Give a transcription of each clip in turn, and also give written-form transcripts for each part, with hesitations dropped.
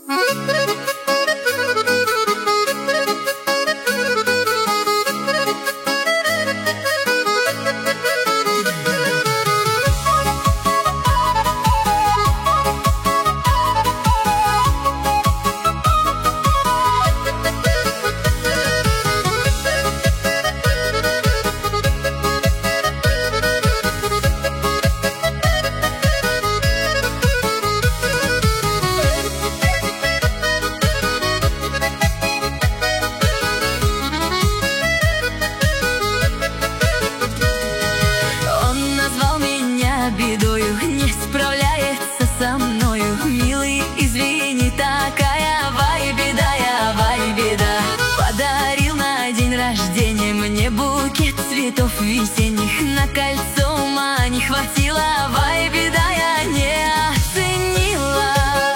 Бедою не справляется со мною. Милый, извини, такая вай беда. Подарил на день рождения мне букет цветов весенних. На кольцо ума не хватило, вай беда, я не оценила.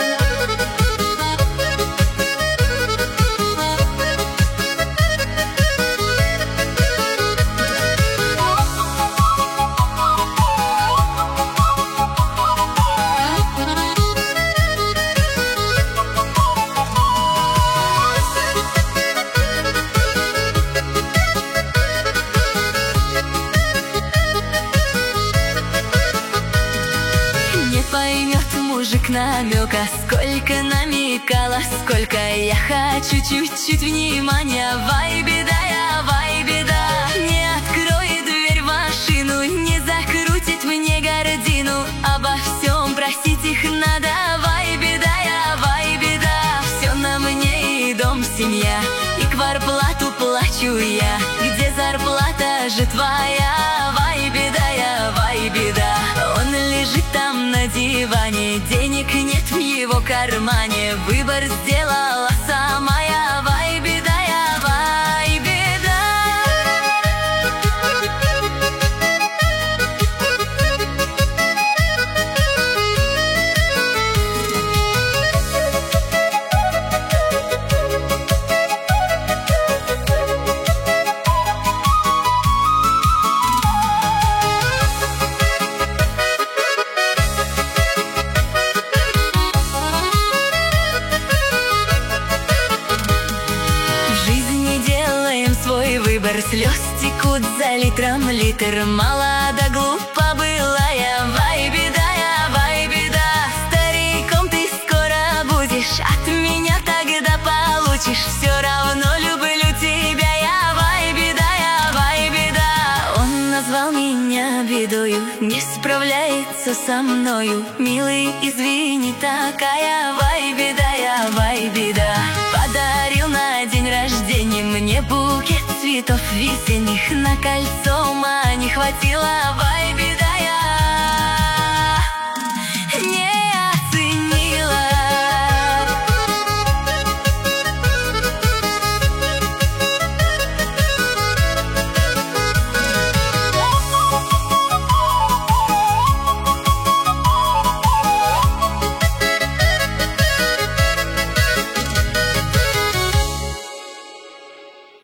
Поймет мужик намека, сколько намекала, сколько я хочу чуть-чуть внимания. Вай беда, не откроет дверь в машину, не закрутит мне гордину. Обо всем просить их надо. Вай беда, все на мне и дом, семья, и квартплату плачу я. Где зарплата же твоя? Вай беда, он лежит там на диване, денег нет в его кармане. Выбор сделала сама я. Вай беда, вай беда. Свой выбор, слез текут за литром литр. Мало да глупо была я. Вай беда, стариком ты скоро будешь, от меня тогда получишь. Все равно люблю тебя я. Вай беда, он назвал меня бедою, не справляется со мною. Милый, извини, такая вай беда. Подарил на день рождения мне букет цветов весенних. На кольцо ума не хватило.